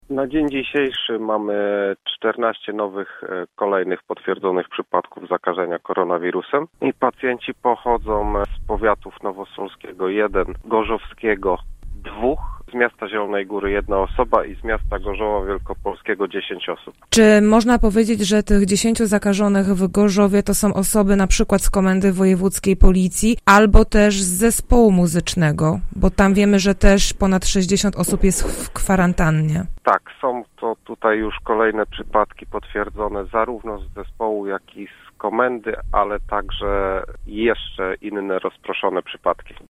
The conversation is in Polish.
Na dzień dzisiejszy mamy 14 nowych kolejnych potwierdzonych przypadków zakażenia koronawirusem i pacjenci pochodzą z powiatów nowosolskiego 1, gorzowskiego 2, z miasta Zielonej Góry 1 osoba i z miasta Gorzowa Wielkopolskiego 10 osób. Czy można powiedzieć, że tych 10 zakażonych w Gorzowie to są osoby na przykład z Komendy Wojewódzkiej Policji albo też z zespołu muzycznego, bo tam wiemy, że też ponad 60 osób jest w kwarantannie. Tak, są to tutaj już kolejne przypadki potwierdzone zarówno z zespołu, jak i z komendy, ale także jeszcze inne rozproszone przypadki.